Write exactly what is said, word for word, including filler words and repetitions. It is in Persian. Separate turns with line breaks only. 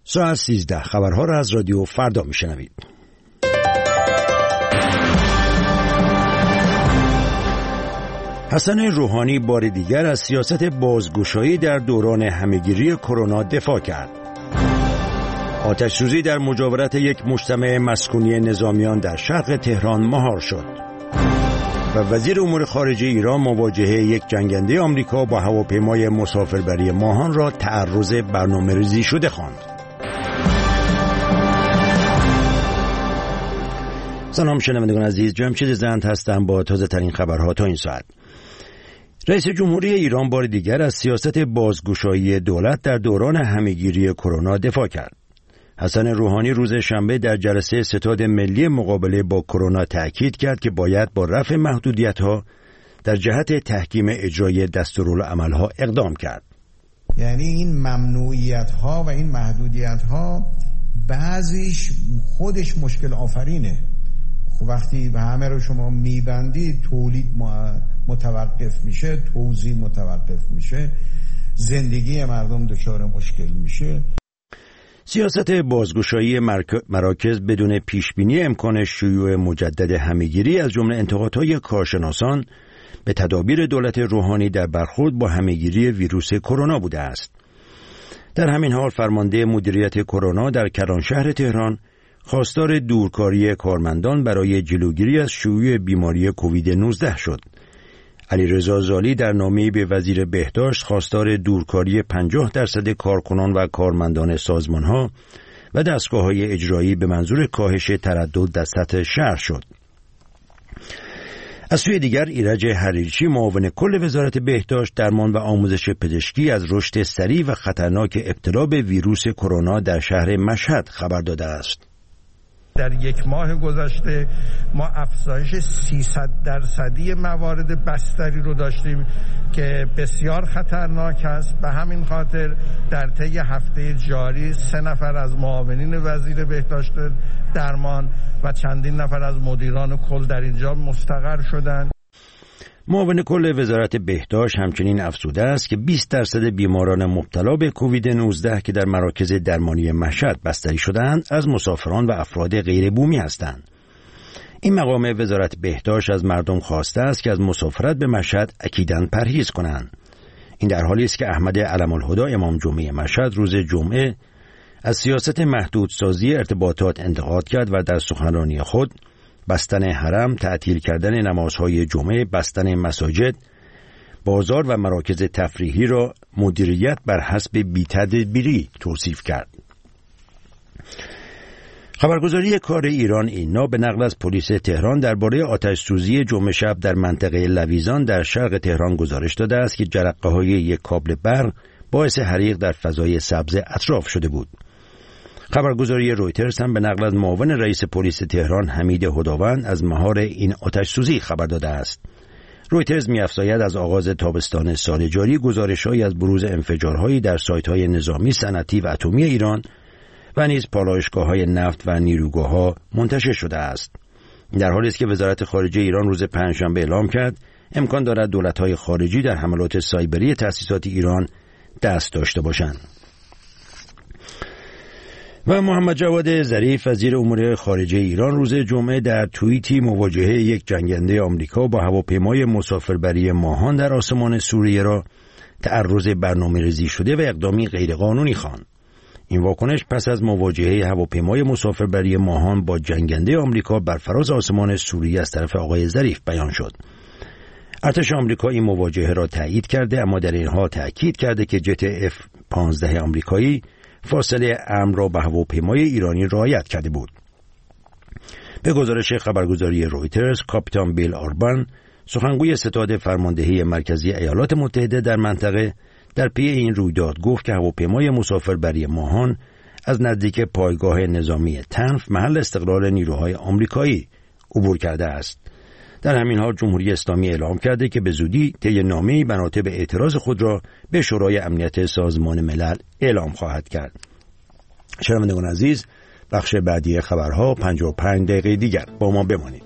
ساعت سیزده خبرها را از رادیو فردا میشنوید. حسن روحانی بار دیگر از سیاست بازگشایی در دوران همهگیری کرونا دفاع کرد. آتش‌سوزی در مجاورت یک مجتمع مسکونی نظامیان در شرق تهران مهار شد و وزیر امور خارجه ایران مواجهه یک جنگنده آمریکا با هواپیمای مسافربری ماهان را تعرض برنامه‌ریزی شده خواند. سلام شنوندگان عزیز، جمشید زند هستم با تازه ترین خبرها تا این ساعت. رئیس جمهوری ایران بار دیگر از سیاست بازگشایی دولت در دوران همهگیری کرونا دفاع کرد. حسن روحانی روز شنبه در جلسه ستاد ملی مقابله با کرونا تأکید کرد که باید با رفع محدودیت‌ها در جهت تحکیم اجرای دستورالعمل‌ها اقدام کرد.
یعنی این ممنوعیت‌ها و این محدودیت‌ها بعضیش خودش مشکل آفرینه. خب وقتی به همه رو شما میبندید تولید متوقف میشه، توزیع متوقف میشه، زندگی مردم دچار مشکل میشه.
سیاست بازگشایی مراکز بدون پیشبینی امکان شیوع مجدد همهگیری از جمله انتقادهای کارشناسان به تدابیر دولت روحانی در برخورد با همهگیری ویروس کرونا بوده است. در همین حال فرمانده مدیریت کرونا در کلانشهر تهران خواستار دورکاری کارمندان برای جلوگیری از شیوع بیماری کووید نوزده شد. علیرضا زالی در نامه‌ای به وزیر بهداشت خواستار دورکاری پنجاه درصد کارکنان و کارمندان سازمان‌ها و دستگاه‌های اجرایی به منظور کاهش تردد در سطح شهر شد. از سوی دیگر ایرج حریرچی معاون کل وزارت بهداشت، درمان و آموزش پزشکی از رشد سریع و خطرناک ابتلا به ویروس کرونا در شهر مشهد خبر داده است.
در یک ماه گذشته ما افزایش سیصد درصدی موارد بستری رو داشتیم که بسیار خطرناک است. به همین خاطر در طی هفته جاری سه نفر از معاونین وزیر بهداشت درمان و چندین نفر از مدیران کل در اینجا مستقر شدند.
معاون کل وزارت بهداشت همچنین افزوده است که بیست درصد بیماران مبتلا به کووید نوزده که در مراکز درمانی مشهد بستری شدند از مسافران و افراد غیر بومی هستند. این مقام وزارت بهداشت از مردم خواسته است که از مسافرت به مشهد اکیداً پرهیز کنند. این در حالی است که احمد علم‌الهدی امام جمعه مشهد روز جمعه از سیاست محدودسازی ارتباطات انتقاد کرد و در سخنرانی خود بستن حرم، تعطیل کردن نمازهای جمعه، بستن مساجد، بازار و مراکز تفریحی را مدیریت بر حسب بی‌تدبیری توصیف کرد. خبرگزاری کار ایران اینا به نقل از پلیس تهران درباره آتش‌سوزی جمعه شب در منطقه لویزان در شرق تهران گزارش داده است که جرقه‌های یک کابل برق باعث حریق در فضای سبز اطراف شده بود. خبرگزاری رویترز هم به نقل از معاون رئیس پلیس تهران حمید هداوند از مهار این آتش‌سوزی خبر داده است. رویترز می‌افزاید از آغاز تابستان سال جاری گزارش‌هایی از بروز انفجارهایی در سایت‌های نظامی، صنعتی و اتمی ایران و نیز پالایشگاه‌های نفت و نیروگاه‌ها منتشر شده است. در حالی است که وزارت خارجه ایران روز پنجشنبه اعلام کرد امکان دارد دولت‌های خارجی در حملات سایبری تأسیسات ایران دست داشته باشند. و محمد جواد ظریف وزیر امور خارجه ایران روز جمعه در توییتی مواجهه یک جنگنده آمریکا با هواپیمای مسافربری ماهان در آسمان سوریه را تعرض برنامه‌ریزی شده و اقدامی غیرقانونی خواند. این واکنش پس از مواجهه هواپیمای مسافربری ماهان با جنگنده آمریکا بر فراز آسمان سوریه از طرف آقای ظریف بیان شد. ارتش آمریکا این مواجهه را تایید کرده، اما در این حال تأکید کرده که جت اف پانزده آمریکایی فاصله امن را به هواپیمای ایرانی رعایت کرده بود. به گزارش خبرگزاری رویترز، کاپیتان بیل آربان، سخنگوی ستاد فرماندهی مرکزی ایالات متحده در منطقه، در پی این رویداد گفت که هواپیمای مسافربری ماهان از نزدیک پایگاه نظامی تنف محل استقرار نیروهای آمریکایی عبور کرده است. در همین حال جمهوری اسلامی اعلام کرده که به زودی طی نامه‌ای بناته به اعتراض خود را به شورای امنیت سازمان ملل اعلام خواهد کرد. شنوندگان عزیز، بخش بعدی خبرها پنجاه و پنج دقیقه دیگر با ما بمانید.